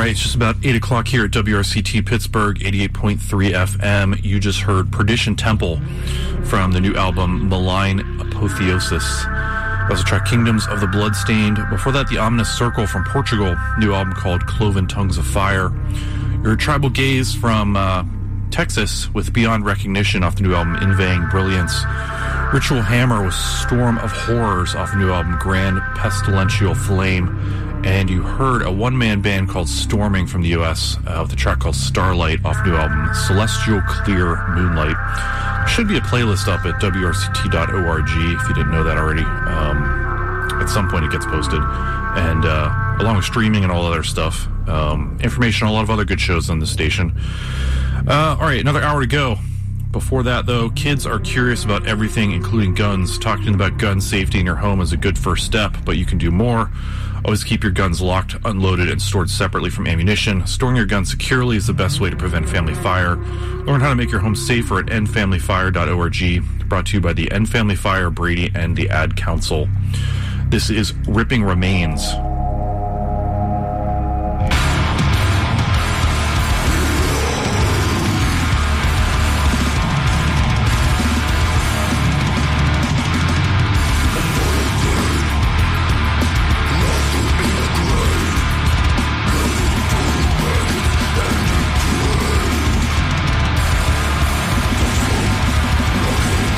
right, it's just about 8 o'clock here at WRCT Pittsburgh, 88.3 FM. You just heard Perdition Temple from the new album Malign Apotheosis. That was the track Kingdoms of the Bloodstained. Before that, The Ominous Circle from Portugal, new album called Cloven Tongues of Fire. Your Tribal Gaze from Texas with Beyond Recognition off the new album Inveighing Brilliance. Ritual Hammer with Storm of Horrors off the new album Grand Pestilential Flame. And you heard a one-man band called Storming from the U.S. With a track called Starlight off new album Celestial Clear Moonlight. There should be a playlist up at wrct.org if you didn't know that already. At some point it gets posted. And along with streaming and all other stuff. Information on a lot of other good shows on the station. All right, another hour to go. Before that, though, kids are curious about everything, including guns. Talking about gun safety in your home is a good first step, but you can do more. Always keep your guns locked, unloaded, and stored separately from ammunition. Storing your guns securely is the best way to prevent family fire. Learn how to make your home safer at endfamilyfire.org. Brought to you by the End Family Fire, Brady, and the Ad Council. This is Ripping Remains.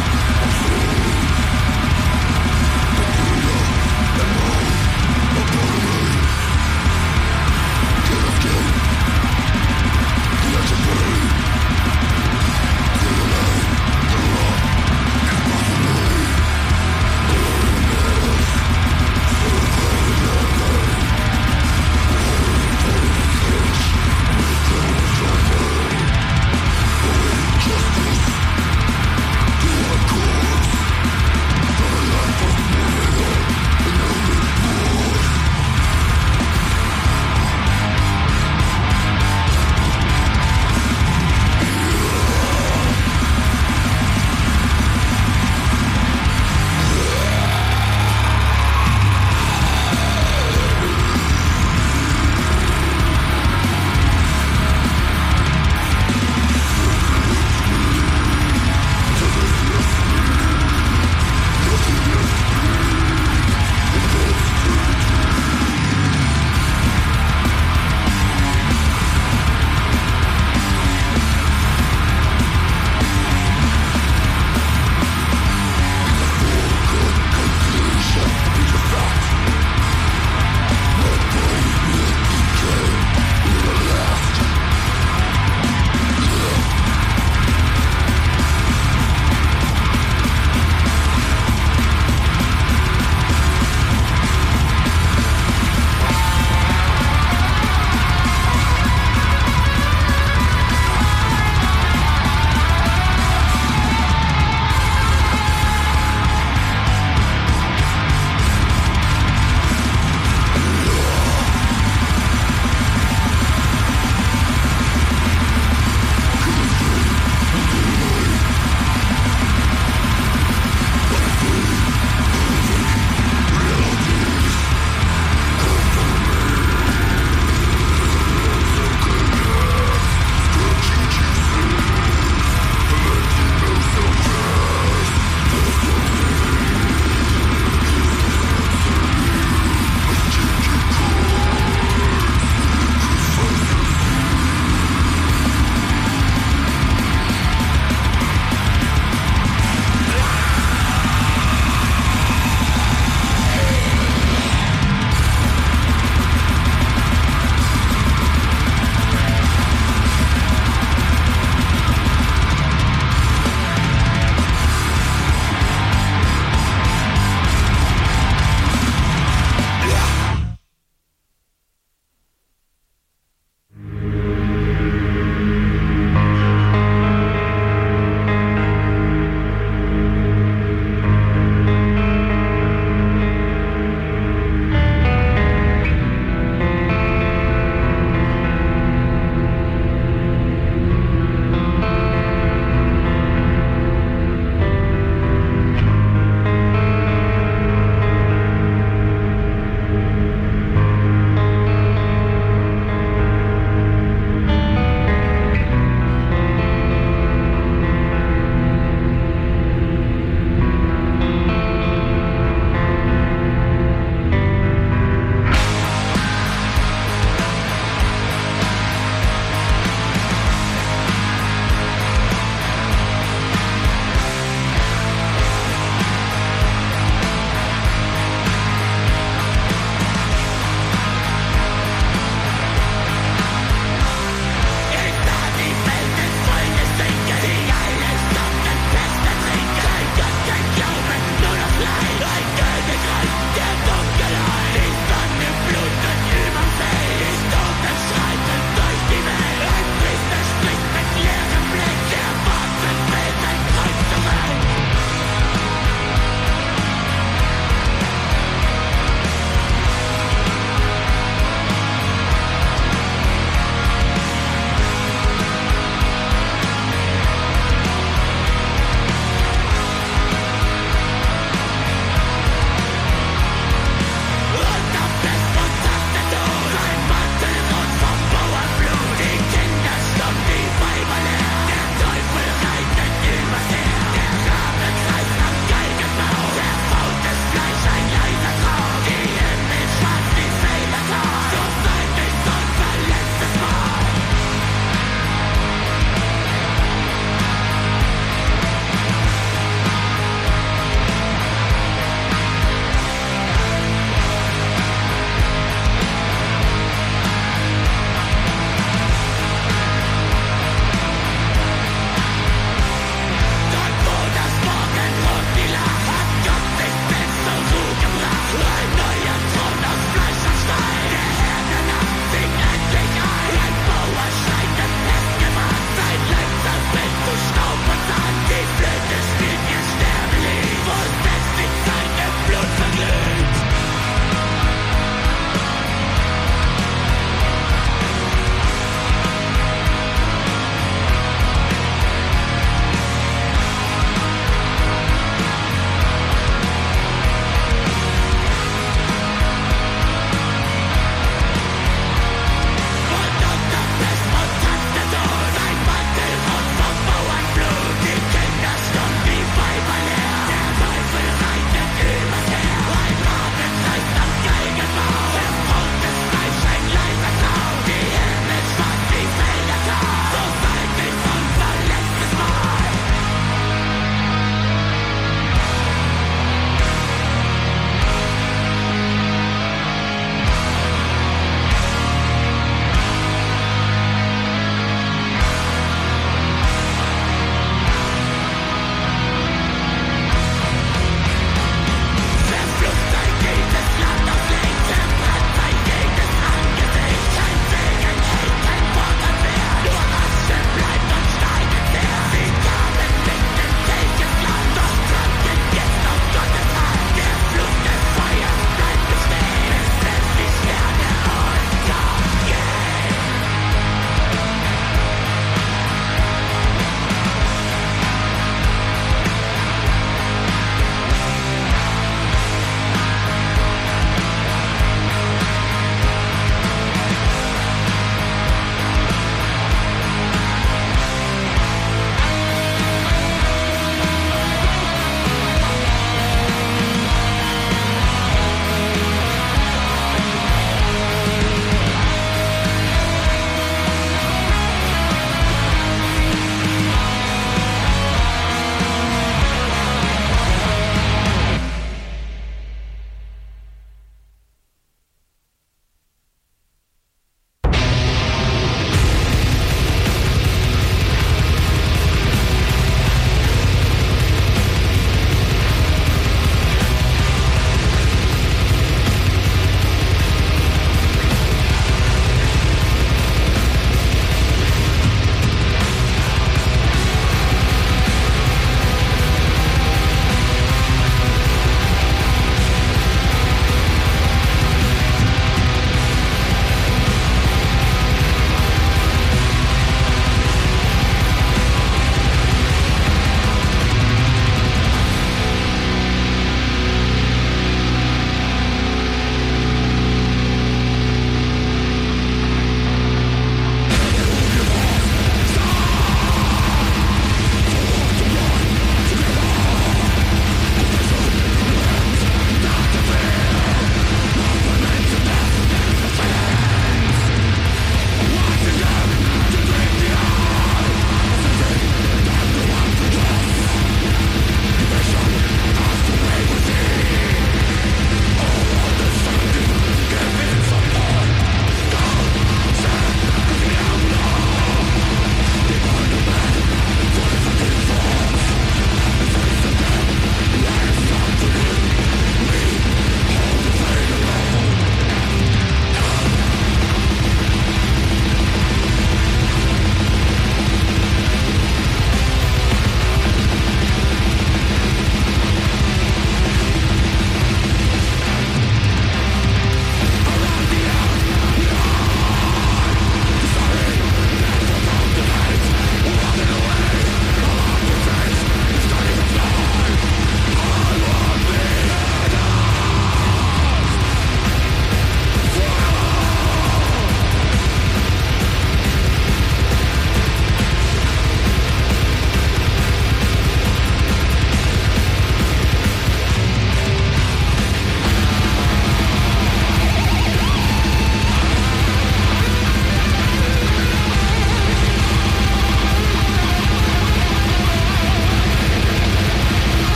The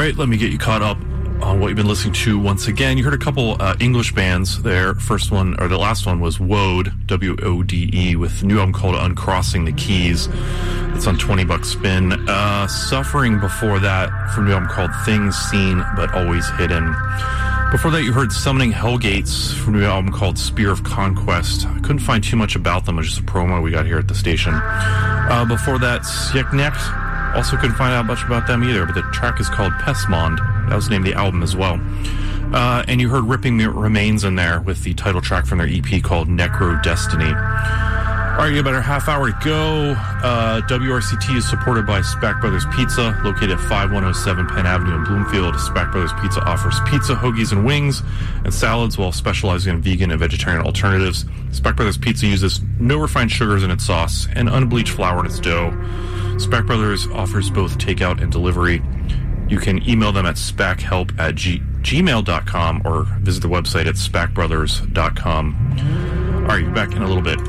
right, let me get you caught up on what you've been listening to once again. You heard a couple English bands there. First one, or the last one, was Wode, W-O-D-E, with a new album called Uncrossing the Keys. It's on $20 spin. Suffering before that, from a new album called Things Seen But Always Hidden. Before that, you heard Summoning Hellgates from a new album called Spear of Conquest. I couldn't find too much about them. It was just a promo we got here at the station. Before that, Sjeknek. Also couldn't find out much about them either, but the track is called Pesmond. That was the name of the album as well. And you heard Ripping Remains in there with the title track from their EP called Necro Destiny. All right, you got about a half hour to go. WRCT is supported by Spack Brothers Pizza, located at 5107 Penn Avenue in Bloomfield. Spack Brothers Pizza offers pizza, hoagies, and wings, and salads while specializing in vegan and vegetarian alternatives. Spack Brothers Pizza uses no refined sugars in its sauce and unbleached flour in its dough. Spack Brothers offers both takeout and delivery. You can email them at spackhelp@gmail.com or visit the website at spackbrothers.com. All right, back in a little bit.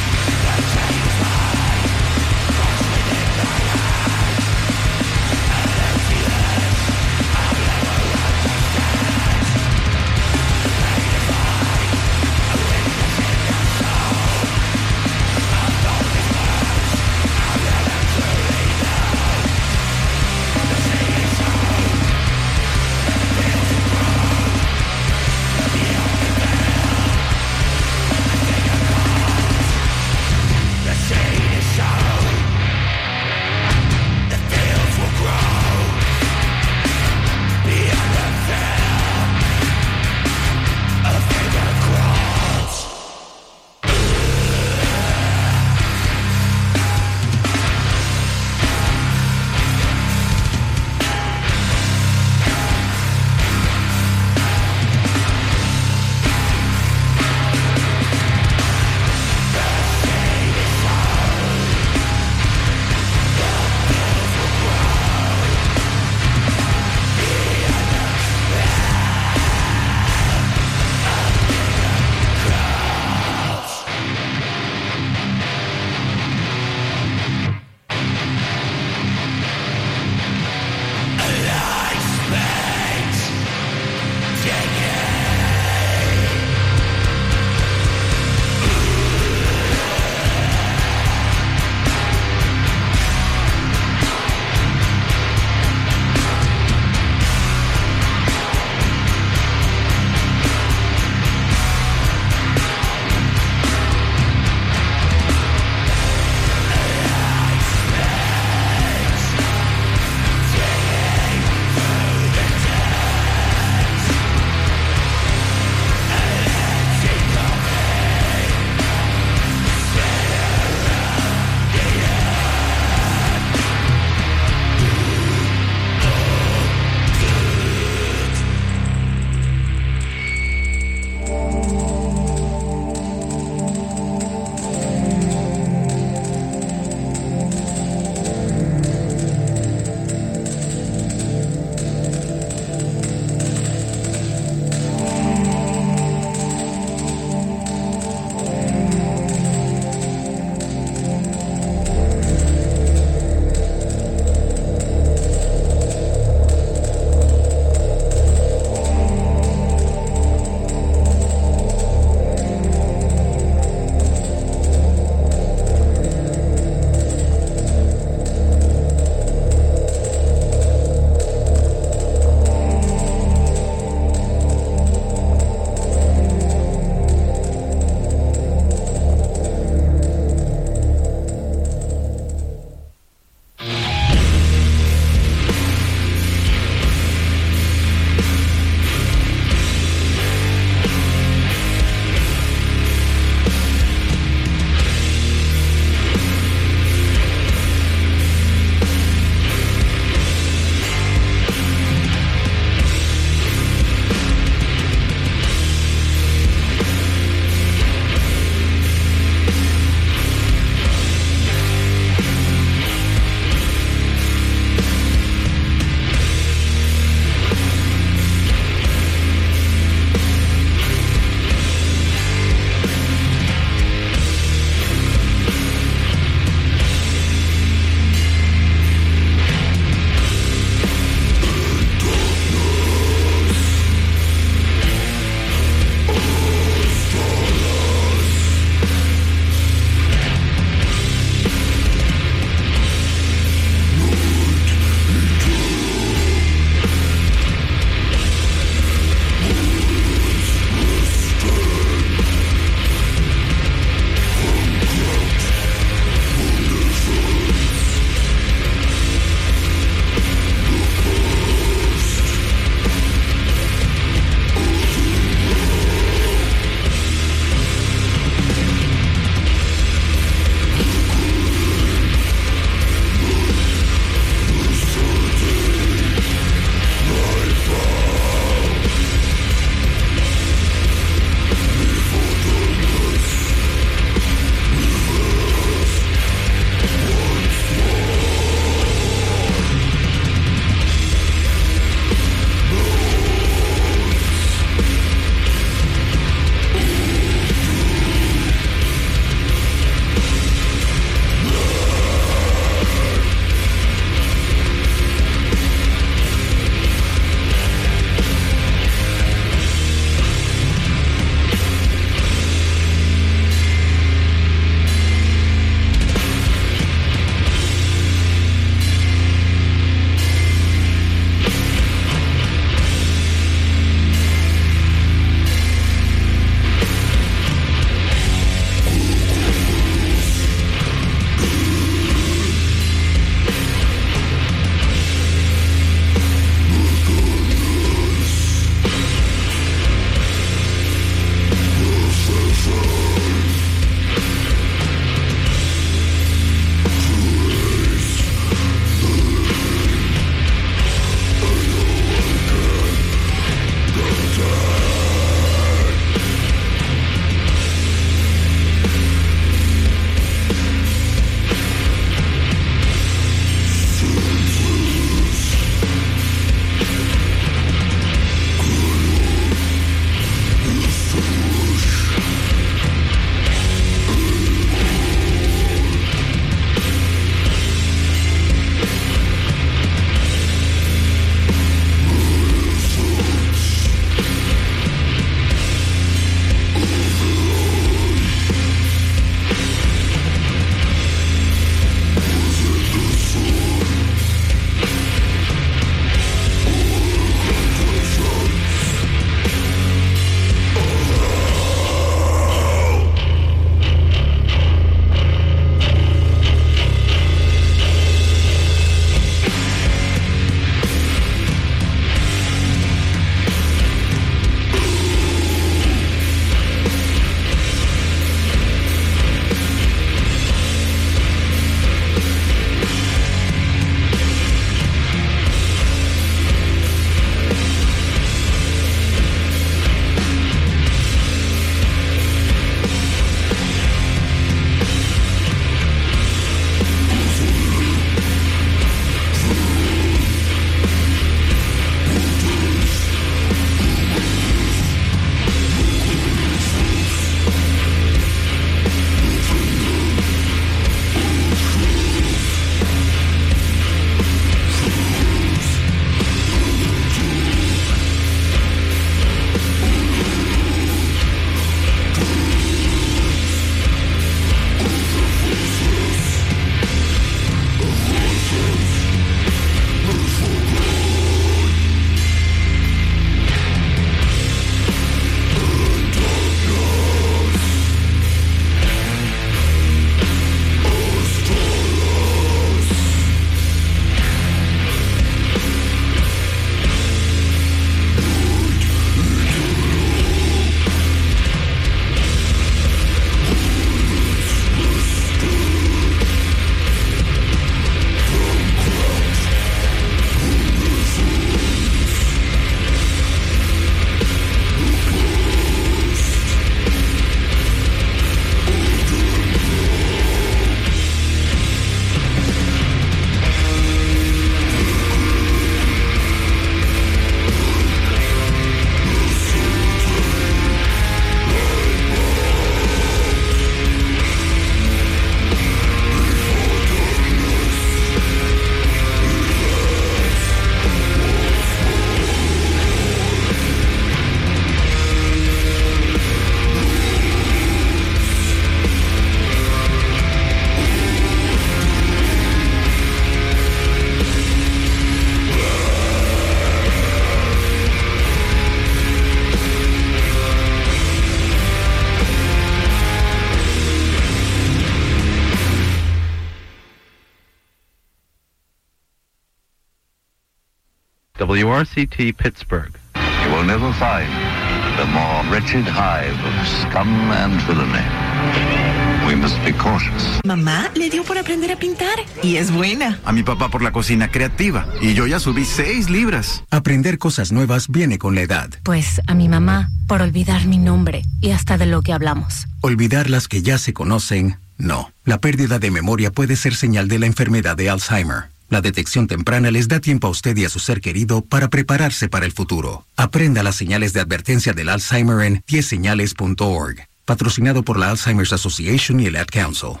WRCT Pittsburgh. You will never find a more wretched hive of scum and villainy. We must be cautious. Mamá le dio por aprender a pintar y es buena. A mi papá por la cocina creativa y yo ya subí 6 libras. Aprender cosas nuevas viene con la edad. Pues a mi mamá por olvidar mi nombre y hasta de lo que hablamos. Olvidar las que ya se conocen, no. La pérdida de memoria puede ser señal de la enfermedad de Alzheimer. La detección temprana les da tiempo a usted y a su ser querido para prepararse para el futuro. Aprenda las señales de advertencia del Alzheimer en 10señales.org. Patrocinado por la Alzheimer's Association y el Ad Council.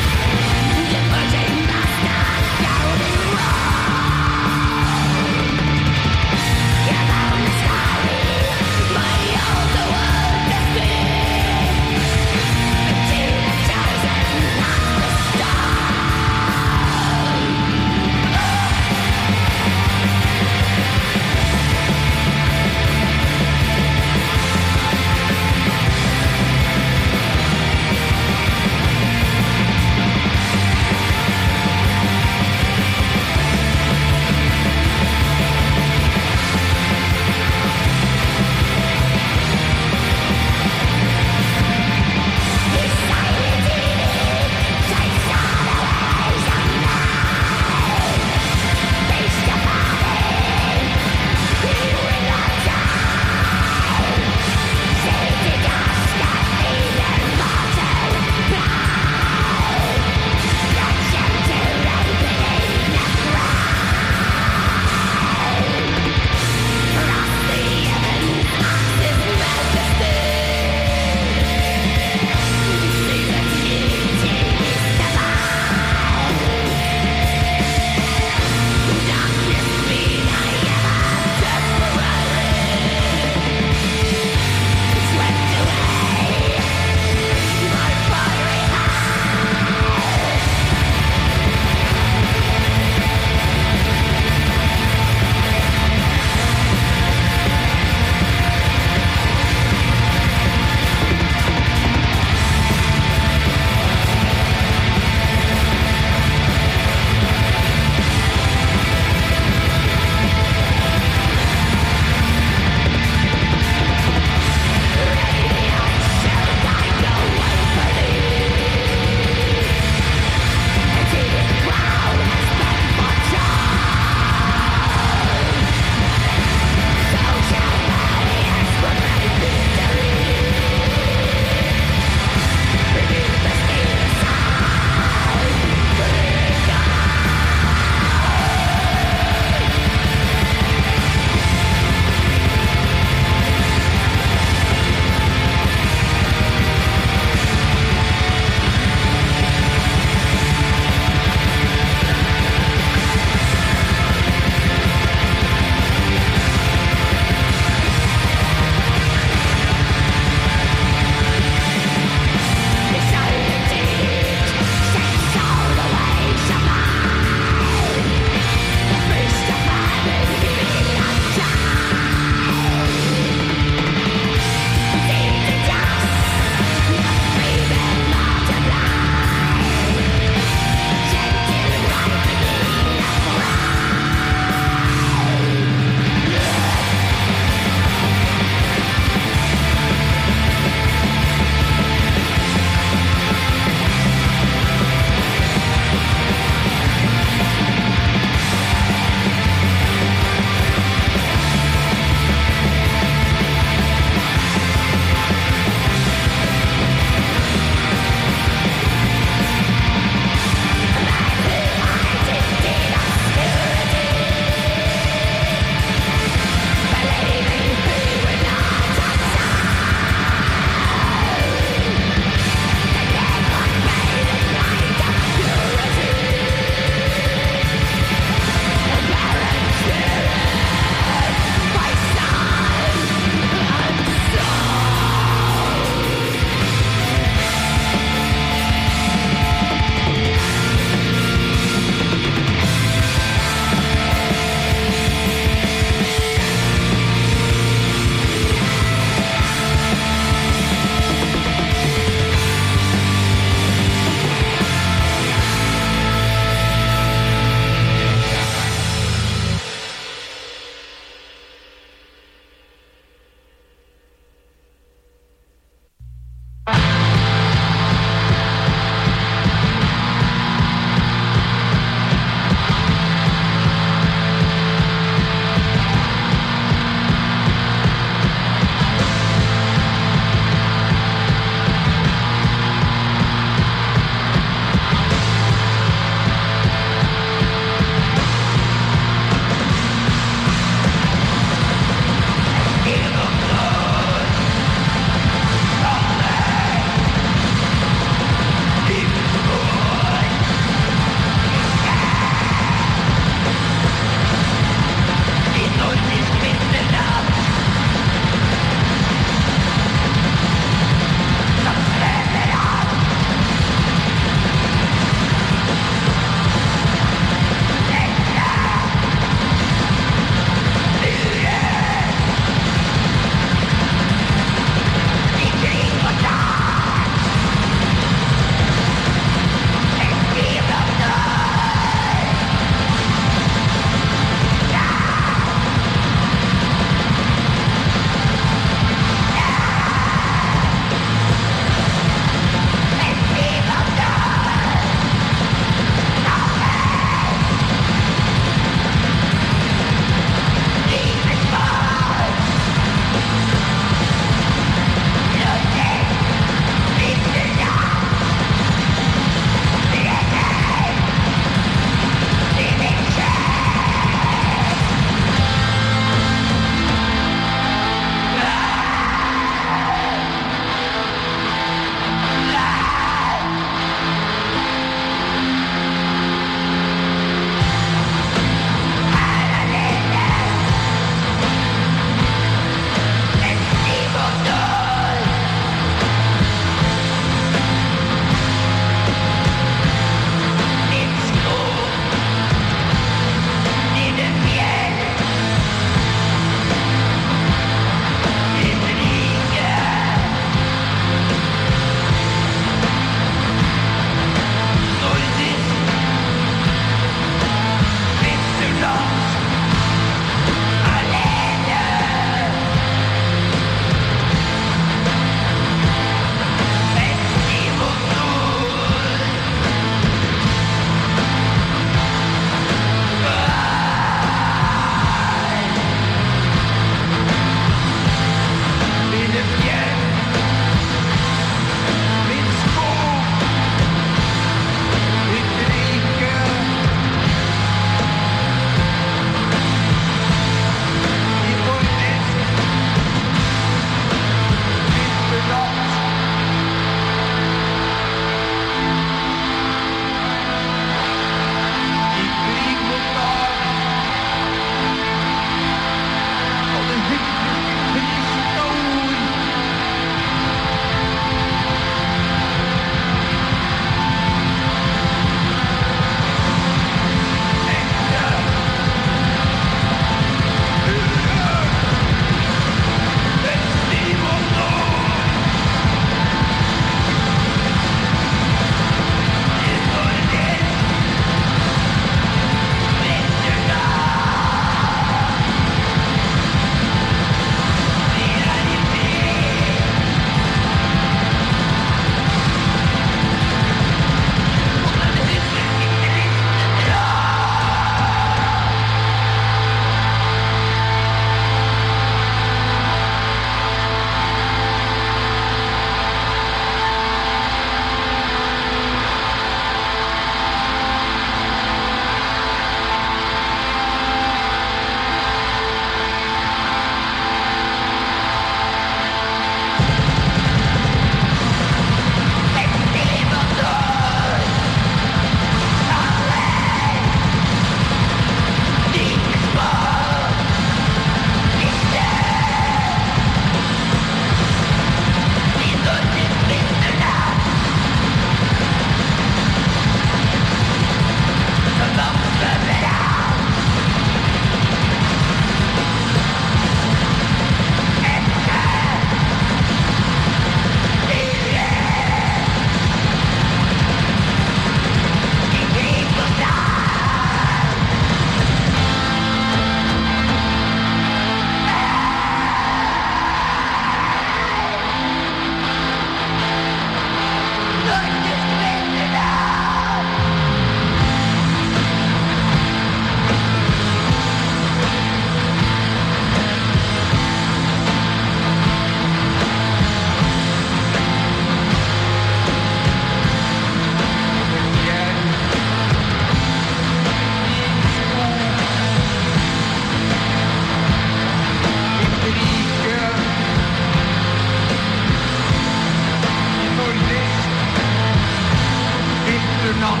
not.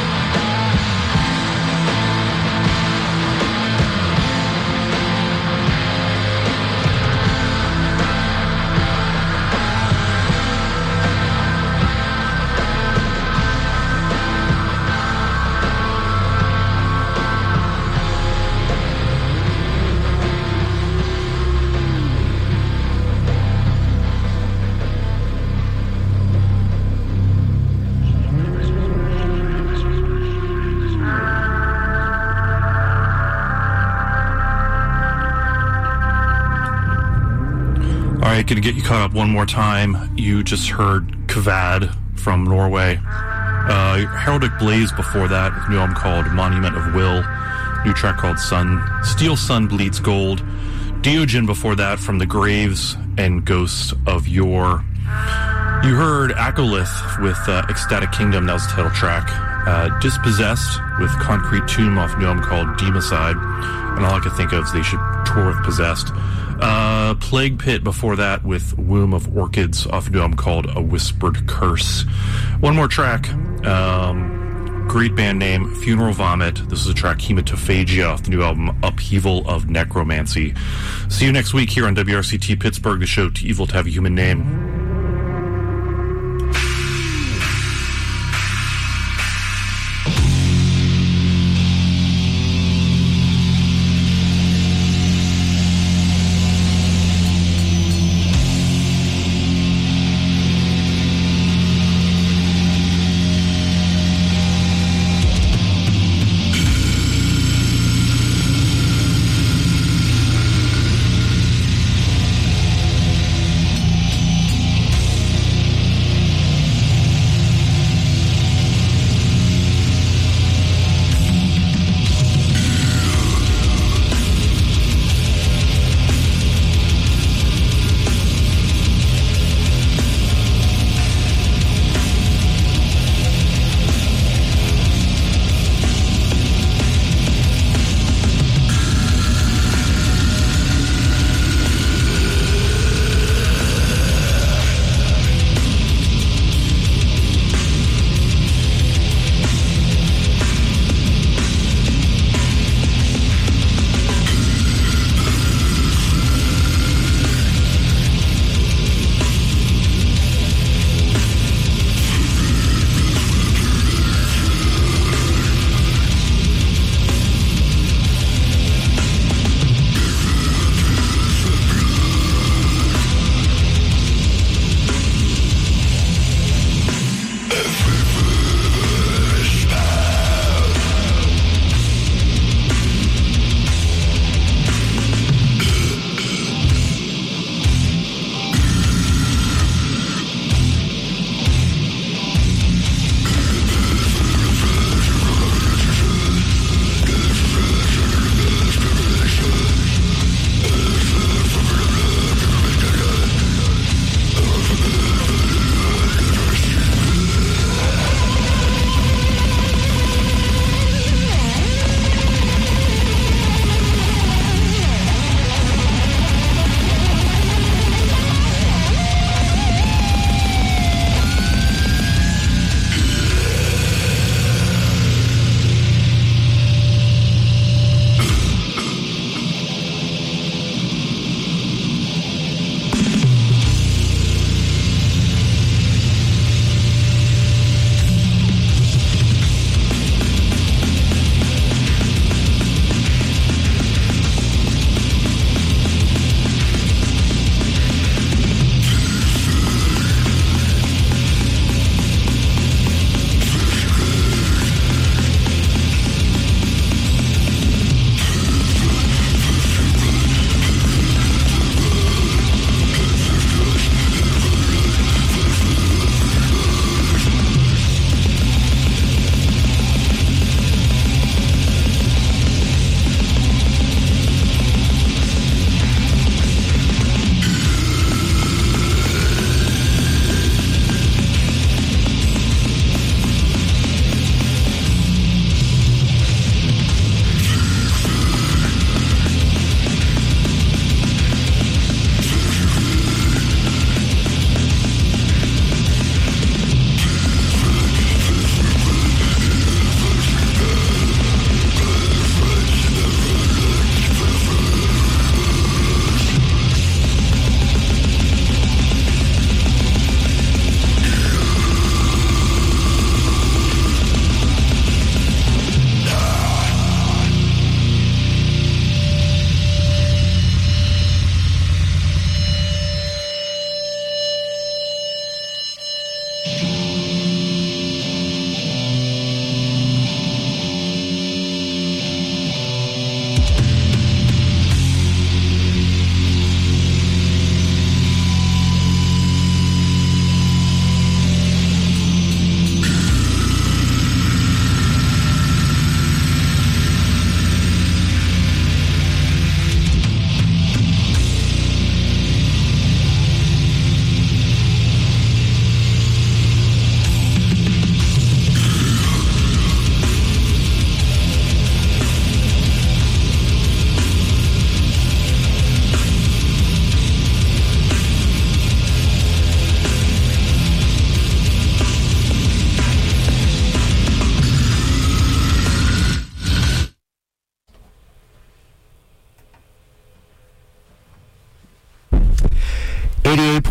All right, going to get you caught up one more time. You just heard Kvad from Norway. Heraldic Blaze before that, with a new album called Monument of Will. New track called Steel Sun Bleeds Gold. Diogen before that from The Graves and Ghosts of Yore. You heard Akolith with Ecstatic Kingdom, that was the title track. Dispossessed with Concrete Tomb off a new album called Democide. And all I could think of is they should tour with Possessed. Plague Pit before that with Womb of Orchids off a new album called A Whispered Curse. One more track. Great band name, Funeral Vomit. This is a track, Hematophagia, off the new album Upheaval of Necromancy. See you next week here on WRCT Pittsburgh, the show Too Evil to Have a Human Name.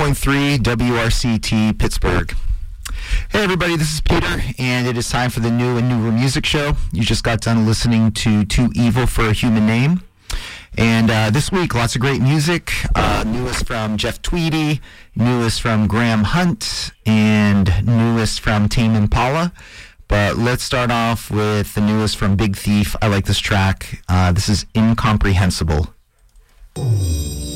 88.3 WRCT Pittsburgh. Hey everybody, this is Peter, and it is time for the new and newer music show. You just got done listening to Too Evil for a Human Name. And this week, lots of great music. Newest from Jeff Tweedy, newest from Graham Hunt, and newest from Tame Impala. But let's start off with the newest from Big Thief. I like this track. This is Incomprehensible.